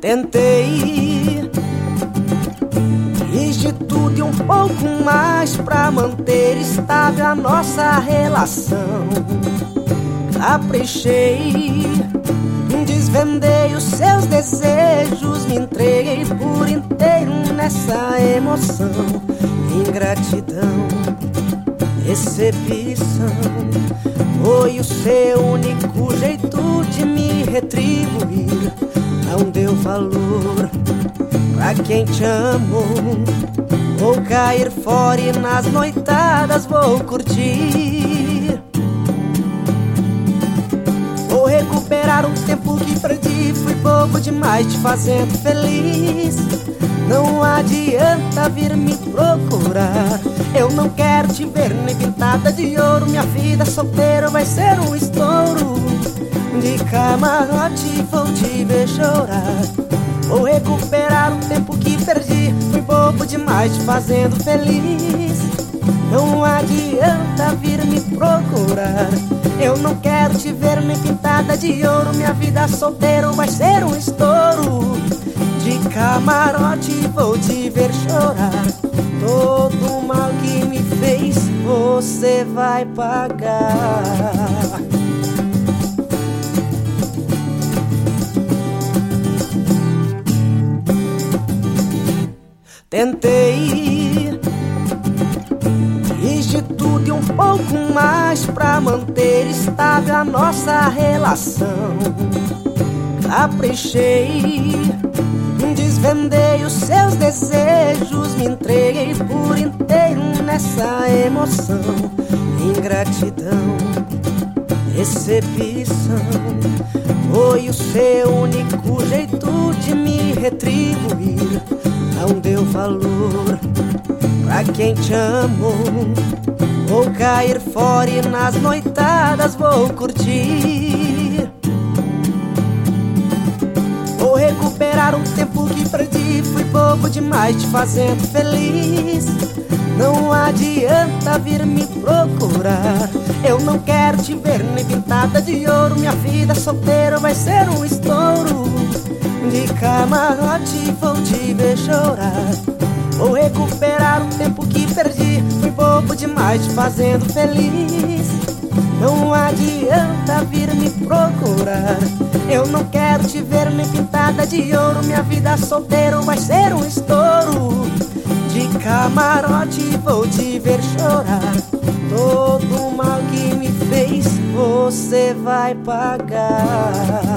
Tentei, fiz de tudo e um pouco mais pra manter estável a nossa relação. Caprichei, desvendei os seus desejos, me entreguei por inteiro nessa emoção. Ingratidão, decepção, foi o seu único jeito de me retribuir. Não deu valor pra quem te amou. Vou cair fora e nas noitadas vou curtir. Vou recuperar o tempo que perdi. Fui bobo demais te fazendo feliz. Não adianta vir me procurar. Eu não quero te ver nem pintada de ouro. Minha vida solteiro vai ser um estouro. De camarote vou te ver chorar. Vou recuperar o tempo que perdi. Fui bobo demais te fazendo feliz. Não adianta vir me procurar. Eu não quero te ver nem pintada de ouro. Minha vida solteiro vai ser um estouro. De camarote vou te ver chorar. Todo o mal que me fez você vai pagar. Tentei, fiz de tudo e um pouco mais pra manter estável a nossa relação. Caprichei, desvendei os seus desejos, me entreguei por inteiro nessa emoção. Ingratidão, decepção, foi o seu único jeito de me retribuir. Não deu valor pra quem te amou. Vou cair fora e nas noitadas vou curtir. Vou recuperar o tempo que perdi. Fui bobo demais te fazendo feliz. Não adianta vir me procurar. Eu não quero te ver nem pintada de ouro. Minha vida solteiro vai ser um estouro. De camarote vou te ver chorar. Vou recuperar o tempo que perdi. Fui bobo demais te fazendo feliz. Não adianta vir me procurar. Eu não quero te ver nem pintada de ouro. Minha vida solteiro vai ser um estouro. De camarote vou te ver chorar. Todo o mal que me fez você vai pagar.